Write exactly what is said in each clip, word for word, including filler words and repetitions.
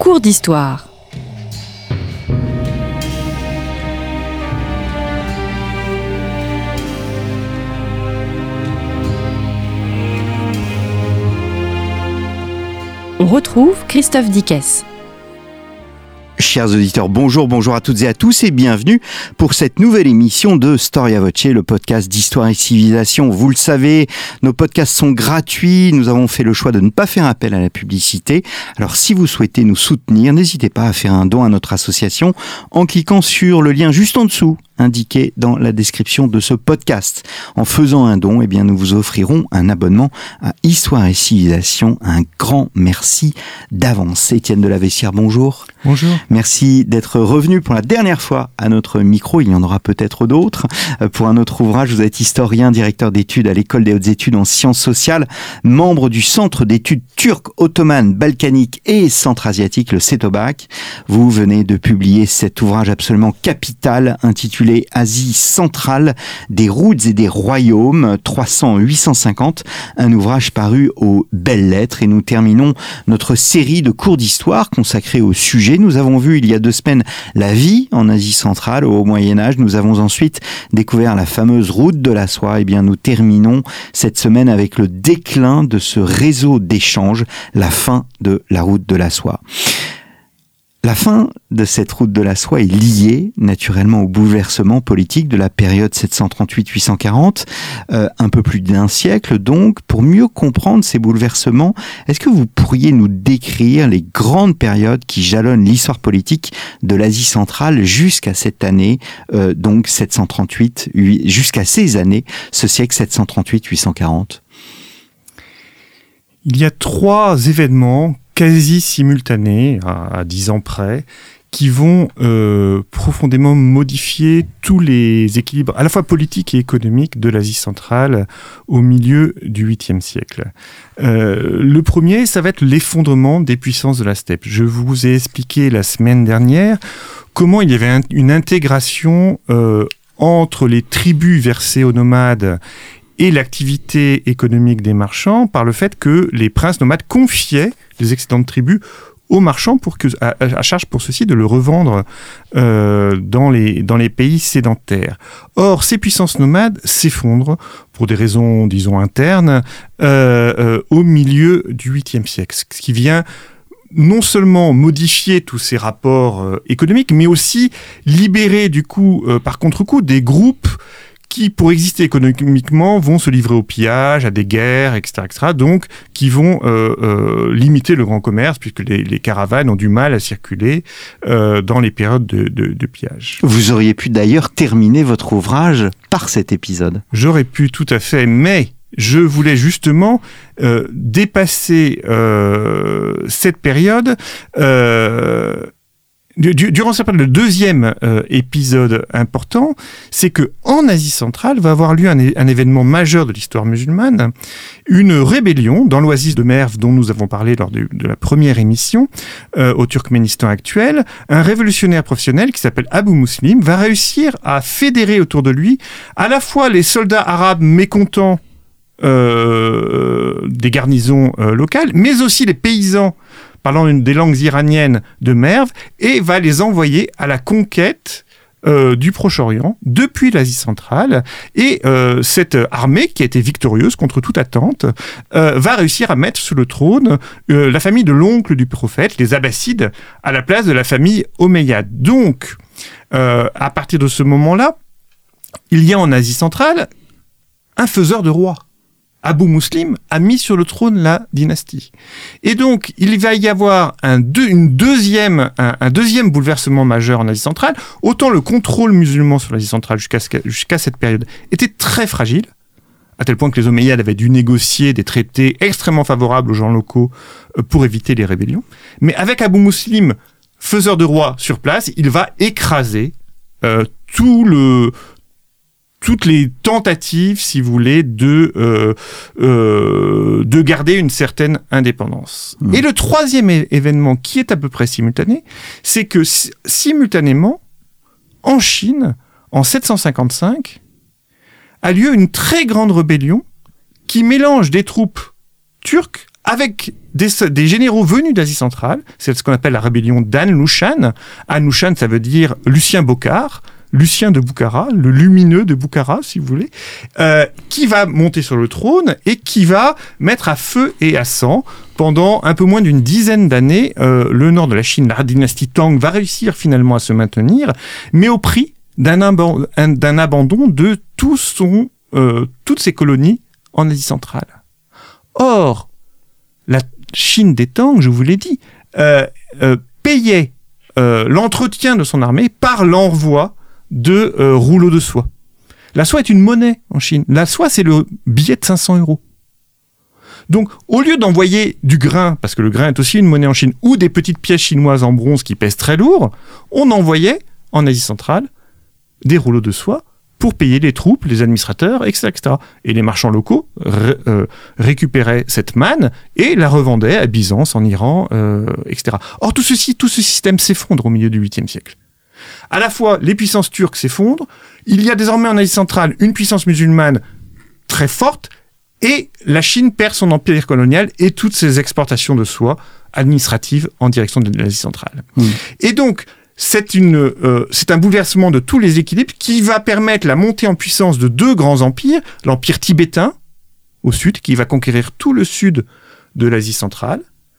Cours d'histoire. On retrouve Christophe Dickès. Chers auditeurs, bonjour, bonjour à toutes et à tous et bienvenue pour cette nouvelle émission de Storia Voce, le podcast d'histoire et civilisation. Vous le savez, nos podcasts sont gratuits, nous avons fait le choix de ne pas faire appel à la publicité. Alors si vous souhaitez nous soutenir, n'hésitez pas à faire un don à notre association en cliquant sur le lien juste en dessous, indiqué dans la description de ce podcast. En faisant un don, eh bien, nous vous offrirons un abonnement à Histoire et Civilisation. Un grand merci d'avance. Étienne de la Vessière, bonjour. Bonjour. Merci d'être revenu pour la dernière fois à notre micro. Il y en aura peut-être d'autres. Pour un autre ouvrage, vous êtes historien, directeur d'études à l'École des hautes études en sciences sociales, membre du Centre d'études turques, ottomanes, balkaniques et centra-asiatiques, le CETOBAC. Vous venez de publier cet ouvrage absolument capital intitulé Asie centrale, des routes et des royaumes, trois cents à huit cent cinquante, un ouvrage paru aux Belles Lettres. Et nous terminons notre série de cours d'histoire consacrée au sujet. Nous avons vu il y a deux semaines la vie en Asie centrale au Moyen-Âge. Nous avons ensuite découvert la fameuse route de la soie. Et bien, nous terminons cette semaine avec le déclin de ce réseau d'échanges, la fin de la route de la soie. La fin de cette route de la soie est liée naturellement au bouleversement politique de la période sept cent trente-huit à huit cent quarante, euh, un peu plus d'un siècle donc. Pour mieux comprendre ces bouleversements, est-ce que vous pourriez nous décrire les grandes périodes qui jalonnent l'histoire politique de l'Asie centrale jusqu'à cette année, euh, donc sept cent trente-huit, jusqu'à ces années, ce siècle sept cent trente-huit à huit cent quarante? Il y a trois événements quasi simultanés, à, à dix ans près, qui vont euh, profondément modifier tous les équilibres, à la fois politiques et économiques, de l'Asie centrale au milieu du huitième siècle. Euh, le premier, ça va être l'effondrement des puissances de la steppe. Je vous ai expliqué la semaine dernière comment il y avait un, une intégration euh, entre les tribus versées aux nomades et l'activité économique des marchands par le fait que les princes nomades confiaient les excédents de tribus aux marchands pour que, à, à charge pour ceux-ci de le revendre euh, dans, les, dans les pays sédentaires. Or, ces puissances nomades s'effondrent pour des raisons, disons, internes euh, euh, au milieu du huitième siècle, ce qui vient non seulement modifier tous ces rapports euh, économiques, mais aussi libérer du coup, euh, par contre-coup, des groupes qui, pour exister économiquement, vont se livrer au pillage, à des guerres, et cetera, et cetera. Donc, qui vont euh, euh, limiter le grand commerce, puisque les, les caravanes ont du mal à circuler euh, dans les périodes de, de, de pillage. Vous auriez pu d'ailleurs terminer votre ouvrage par cet épisode. J'aurais pu, tout à fait, mais je voulais justement euh, dépasser euh, cette période. Euh, Durant cette période, le deuxième euh, épisode important, c'est que en Asie centrale va avoir lieu un, é- un événement majeur de l'histoire musulmane, une rébellion dans l'oasis de Merv dont nous avons parlé lors de, de la première émission euh, au Turkménistan actuel. Un révolutionnaire professionnel qui s'appelle Abu Muslim va réussir à fédérer autour de lui à la fois les soldats arabes mécontents euh, des garnisons euh, locales, mais aussi les paysans parlant une des langues iraniennes de Merv, et va les envoyer à la conquête euh, du Proche-Orient depuis l'Asie centrale. Et euh, cette armée, qui a été victorieuse contre toute attente, euh, va réussir à mettre sous le trône euh, la famille de l'oncle du prophète, les Abbassides, à la place de la famille Omeyyade. Donc, euh, à partir de ce moment-là, il y a en Asie centrale un faiseur de rois. Abu Muslim a mis sur le trône la dynastie. Et donc, il va y avoir un, deux, une deuxième, un, un deuxième bouleversement majeur en Asie centrale. Autant le contrôle musulman sur l'Asie centrale jusqu'à, ce, jusqu'à cette période était très fragile, à tel point que les Omeyyades avaient dû négocier des traités extrêmement favorables aux gens locaux pour éviter les rébellions. Mais avec Abu Muslim, faiseur de roi sur place, il va écraser euh, tout le... toutes les tentatives, si vous voulez, de, euh, euh, de garder une certaine indépendance. Mmh. Et le troisième é- événement, qui est à peu près simultané, c'est que si- simultanément, en Chine, en sept cent cinquante-cinq, a lieu une très grande rébellion qui mélange des troupes turques avec des, des généraux venus d'Asie centrale. C'est ce qu'on appelle la rébellion d'An Lushan. An Lushan, ça veut dire Lucien Bocar, Lucien de Boukhara, le lumineux de Boukhara, si vous voulez, euh, qui va monter sur le trône et qui va mettre à feu et à sang pendant un peu moins d'une dizaine d'années. Euh, le nord de la Chine, la dynastie Tang, va réussir finalement à se maintenir, mais au prix d'un, ab- d'un abandon de tout son, euh, toutes ses colonies en Asie centrale. Or, la Chine des Tang, je vous l'ai dit, euh, euh, payait euh, l'entretien de son armée par l'envoi de euh, rouleaux de soie. La soie est une monnaie en Chine. La soie, c'est le billet de cinq cents euros. Donc, au lieu d'envoyer du grain, parce que le grain est aussi une monnaie en Chine, ou des petites pièces chinoises en bronze qui pèsent très lourd, on envoyait, en Asie centrale, des rouleaux de soie pour payer les troupes, les administrateurs, et cetera, et cetera. Et les marchands locaux ré, euh, récupéraient cette manne et la revendaient à Byzance, en Iran, euh, et cetera. Or, tout ceci, tout ce système s'effondre au milieu du huitième siècle. À la fois, les puissances turques s'effondrent, il y a désormais en Asie centrale une puissance musulmane très forte, et la Chine perd son empire colonial et toutes ses exportations de soie administratives en direction de l'Asie centrale. Mmh. Et donc, c'est, une, euh, c'est un bouleversement de tous les équilibres qui va permettre la montée en puissance de deux grands empires, l'empire tibétain, au sud, qui va conquérir tout le sud de l'Asie centrale,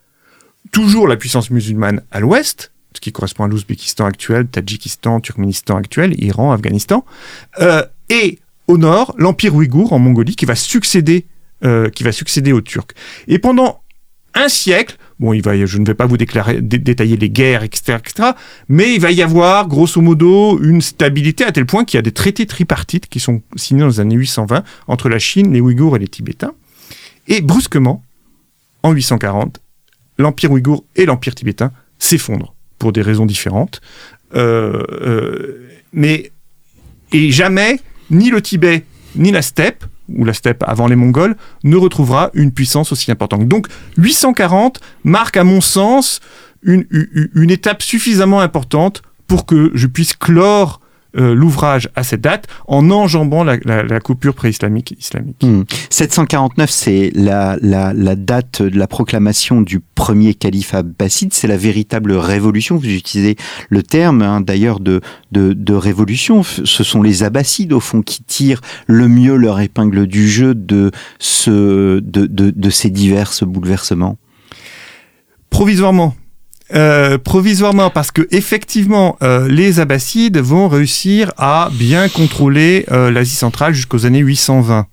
toujours la puissance musulmane à l'ouest, ce qui correspond à l'Ouzbékistan actuel, Tadjikistan, Turkménistan actuel, Iran, Afghanistan, euh, et au nord, l'empire ouïghour en Mongolie qui va succéder, euh, qui va succéder aux Turcs. Et pendant un siècle, bon, il va, je ne vais pas vous déclarer, dé- détailler les guerres, et cetera, et cetera, mais il va y avoir, grosso modo, une stabilité à tel point qu'il y a des traités tripartites qui sont signés dans les années huit cent vingt entre la Chine, les Ouïghours et les Tibétains. Et brusquement, en huit cent quarante, l'empire ouïghour et l'empire tibétain s'effondrent pour des raisons différentes. Euh, euh, mais, et jamais, ni le Tibet, ni la steppe, ou la steppe avant les Mongols, ne retrouvera une puissance aussi importante. Donc, huit cent quarante marque, à mon sens, une, une, une étape suffisamment importante pour que je puisse clore euh, l'ouvrage à cette date en enjambant la, la, la coupure pré-islamique islamique. Mmh. sept cent quarante-neuf, c'est la, la, la date de la proclamation du premier calife abbasside. C'est la véritable révolution. Vous utilisez le terme, hein, d'ailleurs, de, de, de révolution. Ce sont les abbassides, au fond, qui tirent le mieux leur épingle du jeu de, ce, de, de, de ces divers bouleversements. Provisoirement. Euh, provisoirement, parce que effectivement, euh, les Abbassides vont réussir à bien contrôler euh, l'Asie centrale jusqu'aux années huit cent vingt.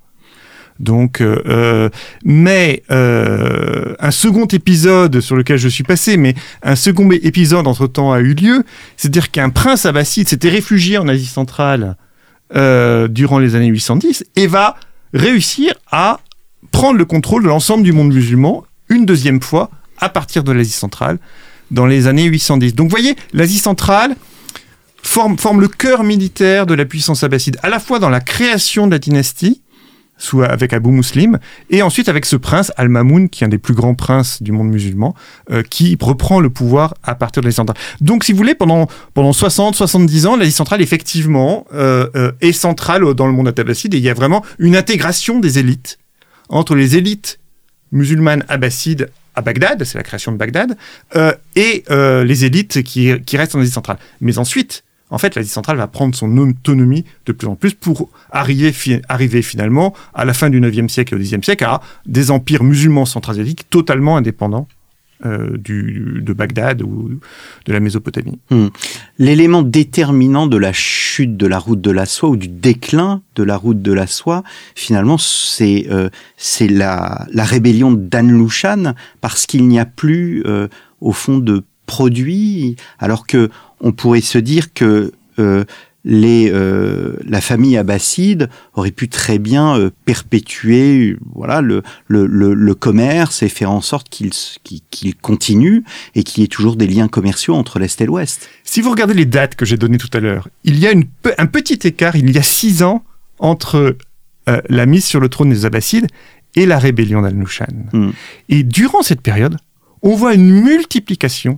Donc, euh, mais euh, un second épisode sur lequel je suis passé, mais un second épisode entre-temps a eu lieu, c'est-à-dire qu'un prince abbasside s'était réfugié en Asie centrale euh, durant les années huit cent dix et va réussir à prendre le contrôle de l'ensemble du monde musulman une deuxième fois à partir de l'Asie centrale dans les années huit cent dix. Donc vous voyez, l'Asie centrale forme, forme le cœur militaire de la puissance abbasside, à la fois dans la création de la dynastie, soit avec Abou Muslim, et ensuite avec ce prince, Al-Mamoun, qui est un des plus grands princes du monde musulman, euh, qui reprend le pouvoir à partir de l'Asie centrale. Donc si vous voulez, pendant, pendant soixante à soixante-dix ans, l'Asie centrale, effectivement, euh, euh, est centrale dans le monde abbasside, et il y a vraiment une intégration des élites entre les élites musulmanes abbassides à Bagdad, c'est la création de Bagdad, euh, et euh, les élites qui, qui restent en Asie centrale. Mais ensuite, en fait, l'Asie centrale va prendre son autonomie de plus en plus pour arriver, fi- arriver finalement, à la fin du neuvième siècle et au dixième siècle, à des empires musulmans centra-asiatiques totalement indépendants euh, du, de Bagdad ou de la Mésopotamie. Mmh. L'élément déterminant de la chute de la route de la soie ou du déclin de la route de la soie, finalement, c'est, euh, c'est la, la rébellion d'An Lushan, parce qu'il n'y a plus, euh, au fond, de produits, alors que on pourrait se dire que euh, les, euh, la famille abbasside aurait pu très bien euh, perpétuer voilà, le, le, le, le commerce et faire en sorte qu'il, qu'il, qu'il continue et qu'il y ait toujours des liens commerciaux entre l'Est et l'Ouest. Si vous regardez les dates que j'ai données tout à l'heure, il y a une, un petit écart, il y a six ans, entre euh, la mise sur le trône des Abbassides et la rébellion d'Al Lushan. Mm. Et durant cette période, on voit une multiplication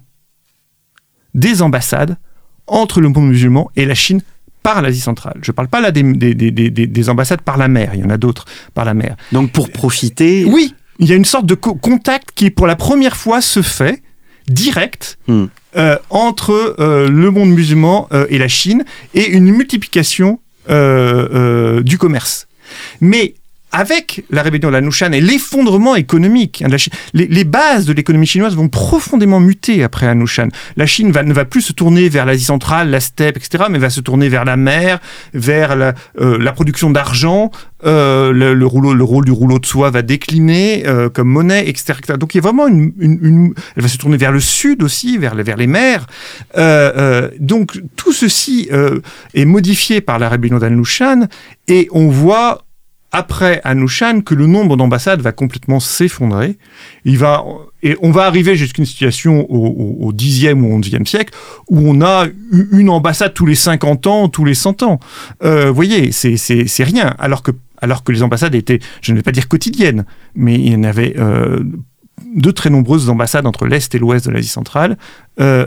des ambassades entre le monde musulman et la Chine par l'Asie centrale. Je ne parle pas là des, des, des, des, des ambassades par la mer, il y en a d'autres par la mer. Donc pour profiter... Oui, il y a une sorte de co- contact qui, pour la première fois, se fait direct mm. euh, entre euh, le monde musulman euh, et la Chine, et une multiplication euh, euh, du commerce. Mais avec la rébellion de Hanouchan et l'effondrement économique, hein, de la Chine, les, les bases de l'économie chinoise vont profondément muter après Hanouchan. La Chine va, ne va plus se tourner vers l'Asie centrale, la steppe, et cetera, mais va se tourner vers la mer, vers la, euh, la production d'argent. Euh, le, le, rouleau, le rôle du rouleau de soie va décliner euh, comme monnaie, et cetera, et cetera. Donc il y a vraiment une, une, une... Elle va se tourner vers le sud aussi, vers, vers les mers. Euh, euh, donc tout ceci euh, est modifié par la rébellion d'Hanouchan, et on voit après Hanouchan que le nombre d'ambassades va complètement s'effondrer. Il va, et on va arriver jusqu'à une situation au, au, au dixième ou onzième siècle où on a une ambassade tous les cinquante ans, tous les cent ans. Euh, vous voyez, c'est, c'est, c'est rien. Alors que, alors que les ambassades étaient, je ne vais pas dire quotidiennes, mais il y en avait euh, de très nombreuses ambassades entre l'Est et l'Ouest de l'Asie centrale, euh,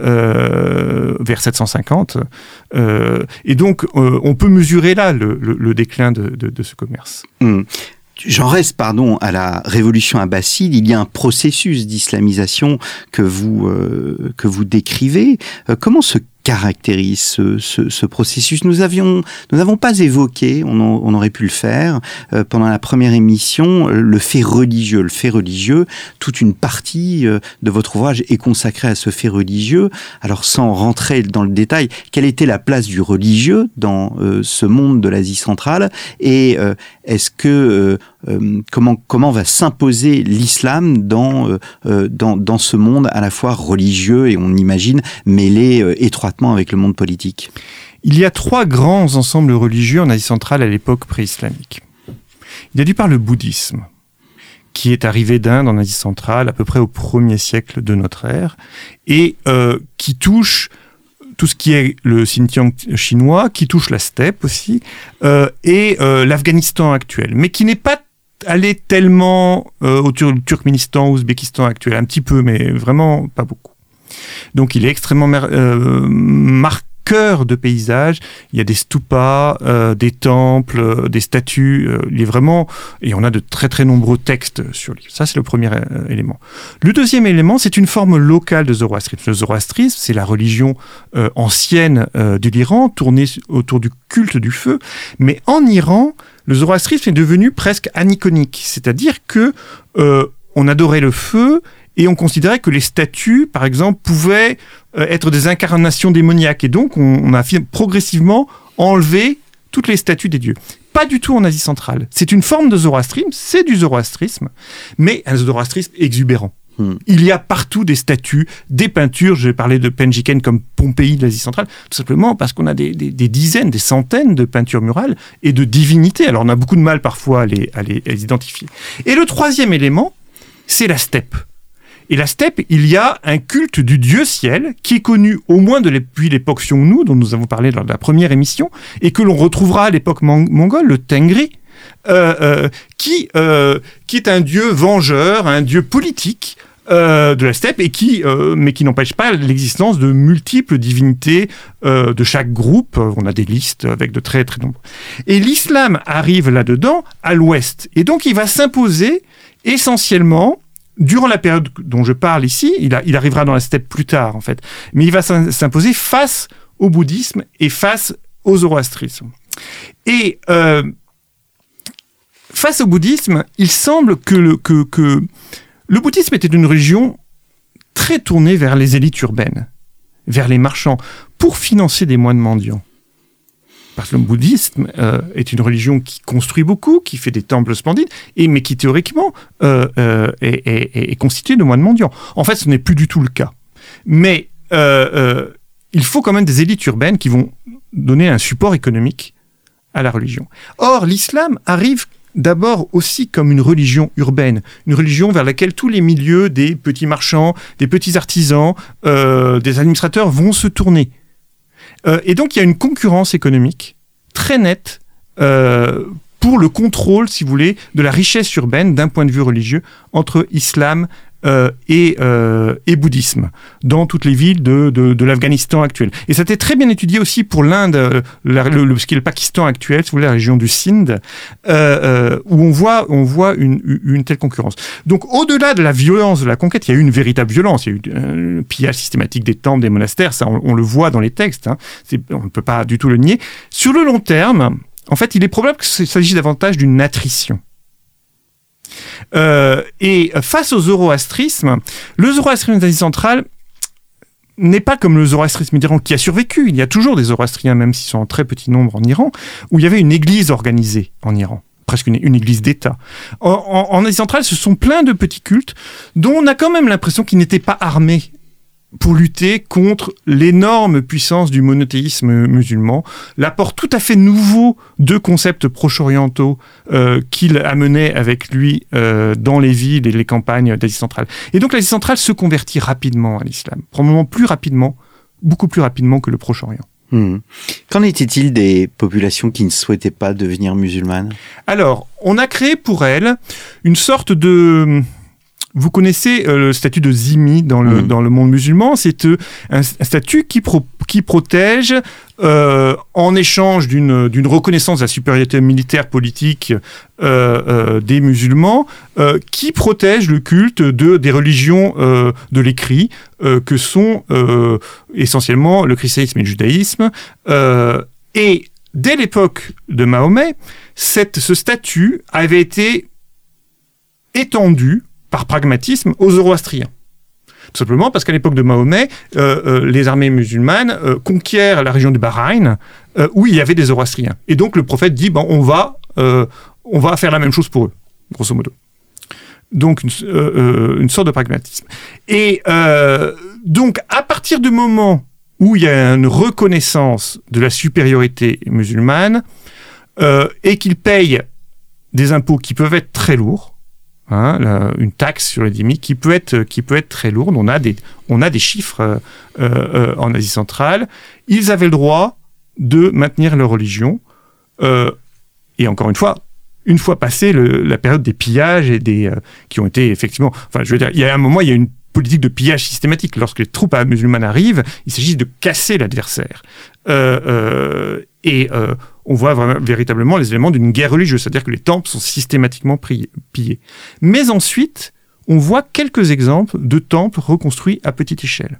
euh, vers sept cent cinquante. Euh, et donc, euh, on peut mesurer là le, le, le déclin de, de, de ce commerce. Mmh. J'en reste, pardon, à la révolution abbasside. Il y a un processus d'islamisation que vous euh, que vous décrivez. Euh, comment se caractérise ce, ce, ce processus? Nous avions, nous n'avons pas évoqué, on, en, on aurait pu le faire euh, pendant la première émission, le fait religieux. Le fait religieux, toute une partie euh, de votre ouvrage est consacrée à ce fait religieux. Alors, sans rentrer dans le détail, quelle était la place du religieux dans euh, ce monde de l'Asie centrale, et euh, est-ce que euh, euh, comment comment va s'imposer l'islam dans euh, dans dans ce monde à la fois religieux et on imagine mêlé euh, étroitement avec le monde politique? Il y a trois grands ensembles religieux en Asie centrale à l'époque pré-islamique. Il y a d'une part le bouddhisme, qui est arrivé d'Inde en Asie centrale à peu près au premier siècle de notre ère, et euh, qui touche tout ce qui est le Xinjiang chinois, qui touche la steppe aussi, euh, et euh, l'Afghanistan actuel, mais qui n'est pas allé tellement euh, au Tur- Turkménistan, Ouzbékistan actuel, un petit peu, mais vraiment pas beaucoup. Donc il est extrêmement mar- euh, marqueur de paysages. Il y a des stupas, euh, des temples, euh, des statues. Euh, il est vraiment... Et on a de très très nombreux textes sur lui. Ça, c'est le premier euh, élément. Le deuxième élément, c'est une forme locale de zoroastrisme. Le zoroastrisme, c'est la religion euh, ancienne euh, de l'Iran, tournée autour du culte du feu. Mais en Iran, le zoroastrisme est devenu presque aniconique. C'est-à-dire que euh, on adorait le feu, et on considérait que les statues, par exemple, pouvaient euh, être des incarnations démoniaques. Et donc, on, on a progressivement enlevé toutes les statues des dieux. Pas du tout en Asie centrale. C'est une forme de zoroastrisme, c'est du zoroastrisme, mais un zoroastrisme exubérant. Hmm. Il y a partout des statues, des peintures. Je vais parler de Penjiken comme Pompéi de l'Asie centrale, tout simplement parce qu'on a des, des, des dizaines, des centaines de peintures murales et de divinités. Alors, on a beaucoup de mal parfois à les, à les, à les identifier. Et le troisième élément, c'est la steppe. Et la steppe, il y a un culte du dieu ciel qui est connu au moins depuis l'époque Xiongnu, dont nous avons parlé lors de la première émission, et que l'on retrouvera à l'époque mong- mongole, le Tengri, euh, euh, qui, euh, qui est un dieu vengeur, un dieu politique euh, de la steppe, et qui, euh, mais qui n'empêche pas l'existence de multiples divinités euh, de chaque groupe. On a des listes avec de très très nombreux. Et l'islam arrive là-dedans à l'ouest, et donc il va s'imposer essentiellement durant la période dont je parle ici. Il, a, il arrivera dans la steppe plus tard, en fait. Mais il va s'imposer face au bouddhisme et face au zoroastrisme. Et euh, face au bouddhisme, il semble que le, que, que le bouddhisme était une religion très tournée vers les élites urbaines, vers les marchands, pour financer des moines mendiants. Parce que le bouddhisme euh, est une religion qui construit beaucoup, qui fait des temples splendides, et, mais qui théoriquement euh, euh, est, est, est constituée de moines mendiants. En fait, ce n'est plus du tout le cas. Mais euh, euh, il faut quand même des élites urbaines qui vont donner un support économique à la religion. Or, l'islam arrive d'abord aussi comme une religion urbaine, une religion vers laquelle tous les milieux des petits marchands, des petits artisans, euh, des administrateurs vont se tourner. Euh, et donc, il y a une concurrence économique très nette euh, pour le contrôle, si vous voulez, de la richesse urbaine d'un point de vue religieux entre islam euh, et, euh, et bouddhisme dans toutes les villes de, de, de l'Afghanistan actuel. Et ça a été très bien étudié aussi pour l'Inde, la, le, le, ce qui est le Pakistan actuel, si vous voulez, la région du Sindh, euh, euh, où on voit, on voit une, une telle concurrence. Donc, au-delà de la violence de la conquête, il y a eu une véritable violence. Il y a eu un pillage systématique des temples, des monastères, ça on, on le voit dans les textes, hein. C'est, on ne peut pas du tout le nier. Sur le long terme, en fait, il est probable qu'il s'agisse davantage d'une attrition. Euh, et face au zoroastrisme, le zoroastrisme d'Asie centrale n'est pas comme le zoroastrisme d'Iran qui a survécu. Il y a toujours des zoroastriens, même s'ils sont en très petit nombre en Iran, où il y avait une église organisée en Iran, presque une, une église d'État. En, en, en Asie centrale, ce sont plein de petits cultes dont on a quand même l'impression qu'ils n'étaient pas armés pour lutter contre l'énorme puissance du monothéisme musulman, l'apport tout à fait nouveau de concepts proche-orientaux euh, qu'il amenait avec lui euh, dans les villes et les campagnes d'Asie centrale. Et donc l'Asie centrale se convertit rapidement à l'islam, probablement plus rapidement, beaucoup plus rapidement que le Proche-Orient. Mmh. Qu'en était-il des populations qui ne souhaitaient pas devenir musulmanes ? Alors, on a créé pour elles une sorte de... Vous connaissez euh, le statut de zimmi dans le, mmh. dans le monde musulman. C'est euh, un, un statut qui, pro, qui protège, euh, en échange d'une, d'une reconnaissance de la supériorité militaire politique euh, euh, des musulmans, euh, qui protège le culte de, des religions euh, de l'écrit, euh, que sont euh, essentiellement le christianisme et le judaïsme. Euh, et dès l'époque de Mahomet, cette, ce statut avait été étendu par pragmatisme aux zoroastriens. Tout simplement parce qu'à l'époque de Mahomet, euh, euh, les armées musulmanes euh, conquièrent la région du Bahreïn, euh, où il y avait des zoroastriens. Et donc le prophète dit, bon, on va, euh, on va faire la même chose pour eux, grosso modo. Donc une, euh, une sorte de pragmatisme. Et euh, donc à partir du moment où il y a une reconnaissance de la supériorité musulmane, euh, et qu'ils payent des impôts qui peuvent être très lourds, Hein, la, une taxe sur les dhimmis qui peut être qui peut être très lourde. On a des on a des chiffres euh, euh, en Asie centrale. Ils avaient le droit de maintenir leur religion. Euh, et encore une fois, une fois passée le, la période des pillages et des euh, qui ont été effectivement. Enfin, je veux dire, il y a un moment, il y a une politique de pillage systématique. Lorsque les troupes musulmanes arrivent, il s'agit de casser l'adversaire. Euh, euh, et euh, on voit vraiment, véritablement les éléments d'une guerre religieuse, c'est-à-dire que les temples sont systématiquement priés, pillés. Mais ensuite, on voit quelques exemples de temples reconstruits à petite échelle.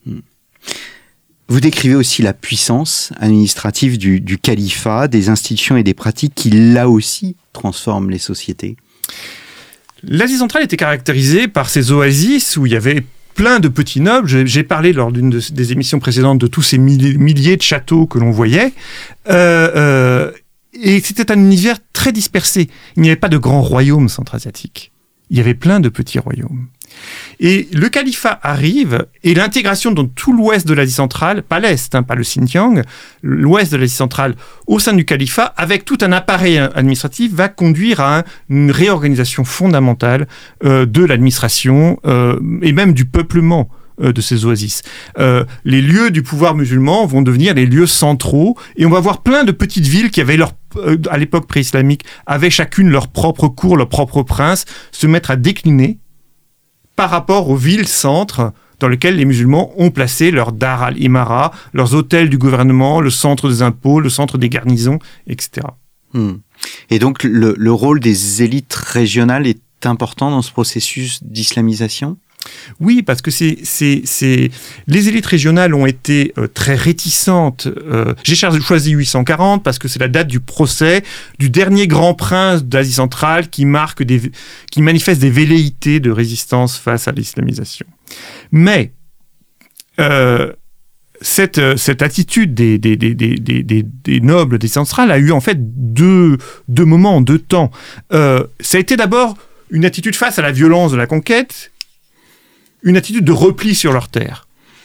Vous décrivez aussi la puissance administrative du, du califat, des institutions et des pratiques qui, là aussi, transforment les sociétés. L'Asie centrale était caractérisée par ces oasis où il y avait plein de petits nobles. J'ai, j'ai parlé lors d'une de, des émissions précédentes de tous ces milliers, milliers de châteaux que l'on voyait. Euh, euh, et c'était un univers très dispersé. Il n'y avait pas de grands royaumes centra-asiatiques. Il y avait plein de petits royaumes. Et le califat arrive, et l'intégration dans tout l'ouest de l'Asie centrale, pas l'est, hein, pas le Xinjiang, l'ouest de l'Asie centrale, au sein du califat, avec tout un appareil administratif, va conduire à un, une réorganisation fondamentale euh, de l'administration euh, et même du peuplement euh, de ces oasis. Euh, les lieux du pouvoir musulman vont devenir les lieux centraux, et on va voir plein de petites villes qui avaient leur, euh, à l'époque pré-islamique, avaient chacune leur propre cour, leur propre prince, se mettre à décliner par rapport aux villes-centres dans lesquelles les musulmans ont placé leur dar al-imara, leurs hôtels du gouvernement, le centre des impôts, le centre des garnisons, et cetera. Hmm. Et donc, le, le rôle des élites régionales est important dans ce processus d'islamisation ? Oui, parce que c'est, c'est, c'est... les élites régionales ont été euh, très réticentes. Euh, j'ai choisi huit cent quarante parce que c'est la date du procès du dernier grand prince d'Asie centrale qui marque des, qui manifeste des velléités de résistance face à l'islamisation. Mais euh, cette, cette attitude des, des, des, des, des, des, des nobles d'Asie centrale a eu en fait deux, deux moments, deux temps. Euh, ça a été d'abord une attitude face à la violence de la conquête, une attitude de repli sur leur terre.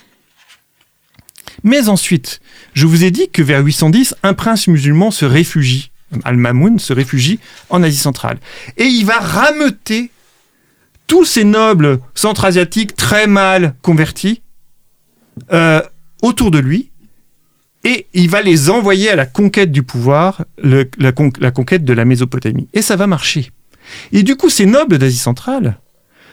Mais ensuite, je vous ai dit que vers huit cent dix, un prince musulman se réfugie, Al-Mamoun se réfugie en Asie centrale. Et il va rameuter tous ces nobles centra-asiatiques très mal convertis euh, autour de lui, et il va les envoyer à la conquête du pouvoir, le, la, con, la conquête de la Mésopotamie. Et ça va marcher. Et du coup, ces nobles d'Asie centrale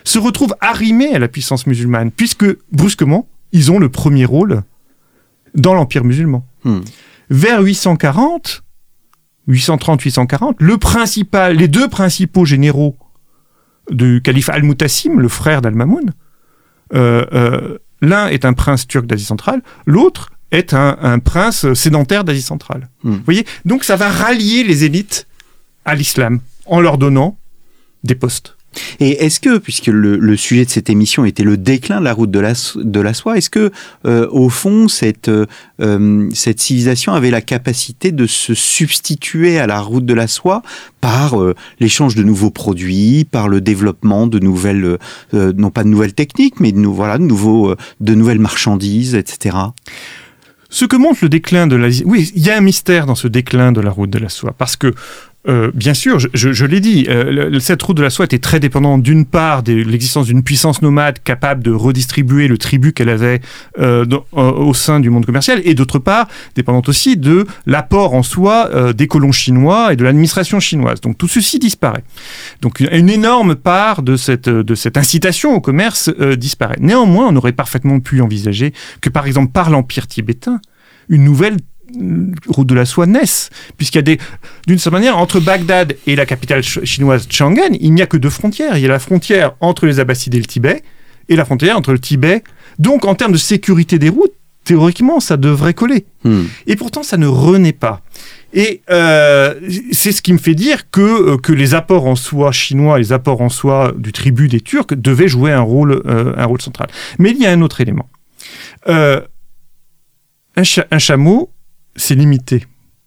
se retrouvent arrimés à la puissance musulmane, puisque, brusquement, ils ont le premier rôle dans l'Empire musulman. Hmm. Vers huit cent quarante, huit cent trente huit cent quarante, le principal, les deux principaux généraux du calife Al-Mutassim, le frère d'Al-Mamoun, euh, euh, l'un est un prince turc d'Asie centrale, l'autre est un, un prince sédentaire d'Asie centrale. Hmm. Vous voyez ? Donc ça va rallier les élites à l'islam en leur donnant des postes. Et est-ce que, puisque le, le sujet de cette émission était le déclin de la route de la, de la soie, est-ce que, euh, au fond, cette, euh, cette civilisation avait la capacité de se substituer à la route de la soie par euh, l'échange de nouveaux produits, par le développement de nouvelles, euh, non pas de nouvelles techniques, mais de, voilà, de, nouveaux, euh, de nouvelles marchandises, et cetera. Ce que montre le déclin de l'Asie... Oui, il y a un mystère dans ce déclin de la route de la soie, parce que Euh, bien sûr, je, je, je l'ai dit, euh, cette route de la soie était très dépendante d'une part de l'existence d'une puissance nomade capable de redistribuer le tribut qu'elle avait euh, dans, euh, au sein du monde commercial, et d'autre part, dépendante aussi de l'apport en soi euh, des colons chinois et de l'administration chinoise. Donc tout ceci disparaît. Donc une énorme part de cette, de cette incitation au commerce euh, disparaît. Néanmoins, on aurait parfaitement pu envisager que, par exemple, par l'Empire tibétain, une nouvelle route de la soie naisse, puisqu'il y a des, d'une certaine manière, entre Bagdad et la capitale ch- chinoise Chang'an, il n'y a que deux frontières. Il y a la frontière entre les Abbassides et le Tibet, et la frontière entre le Tibet. Donc, en termes de sécurité des routes, théoriquement, ça devrait coller. Hmm. Et pourtant, ça ne renaît pas. Et euh, c'est ce qui me fait dire que, euh, que les apports en soie chinois, les apports en soie du tribut des Turcs devaient jouer un rôle, euh, un rôle central. Mais il y a un autre élément. Euh, un, cha- un chameau, c'est limité.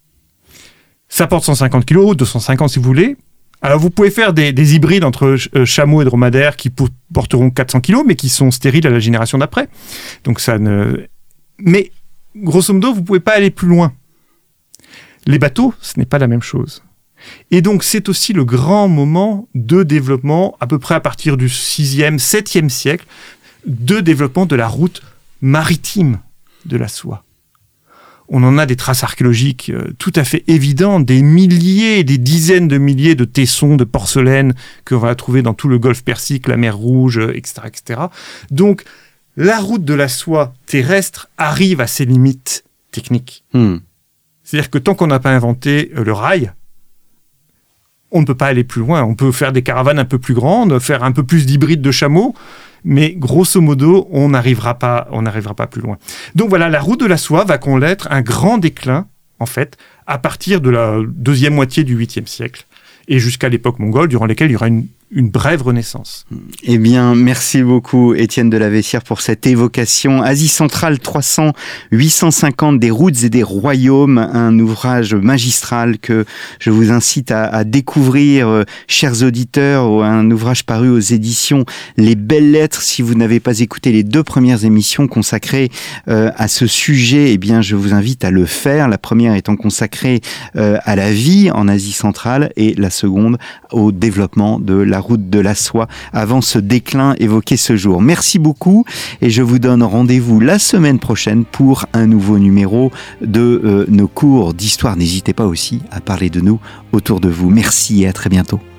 Ça porte cent cinquante kilos, deux cent cinquante si vous voulez. Alors vous pouvez faire des, des hybrides entre euh, chameaux et dromadaires qui pour, porteront quatre cents kilos, mais qui sont stériles à la génération d'après. Donc ça ne... Mais grosso modo, vous ne pouvez pas aller plus loin. Les bateaux, ce n'est pas la même chose. Et donc c'est aussi le grand moment de développement, à peu près à partir du sixième, septième siècle, de développement de la route maritime de la soie. On en a des traces archéologiques euh, tout à fait évidentes, des milliers, des dizaines de milliers de tessons de porcelaine qu'on va trouver dans tout le golfe Persique, la mer Rouge, et cetera, et cetera. Donc, la route de la soie terrestre arrive à ses limites techniques. Hmm. C'est-à-dire que tant qu'on n'a pas inventé euh, le rail, on ne peut pas aller plus loin. On peut faire des caravanes un peu plus grandes, faire un peu plus d'hybrides de chameaux, mais grosso modo, on n'arrivera pas, on n'arrivera pas plus loin. Donc voilà, la route de la soie va connaître un grand déclin, en fait, à partir de la deuxième moitié du huitième siècle et jusqu'à l'époque mongole, durant laquelle il y aura une, une brève renaissance. Eh bien, merci beaucoup, Étienne de la Vessière, pour cette évocation. Asie centrale trois cents à huit cent cinquante, des routes et des royaumes, un ouvrage magistral que je vous incite à, à découvrir, euh, chers auditeurs, un ouvrage paru aux éditions Les Belles Lettres. Si vous n'avez pas écouté les deux premières émissions consacrées euh, à ce sujet, eh bien, je vous invite à le faire. La première étant consacrée euh, à la vie en Asie centrale et la seconde au développement de la route de la soie avant ce déclin évoqué ce jour. Merci beaucoup et je vous donne rendez-vous la semaine prochaine pour un nouveau numéro de euh, nos cours d'histoire. N'hésitez pas aussi à parler de nous autour de vous. Merci et à très bientôt.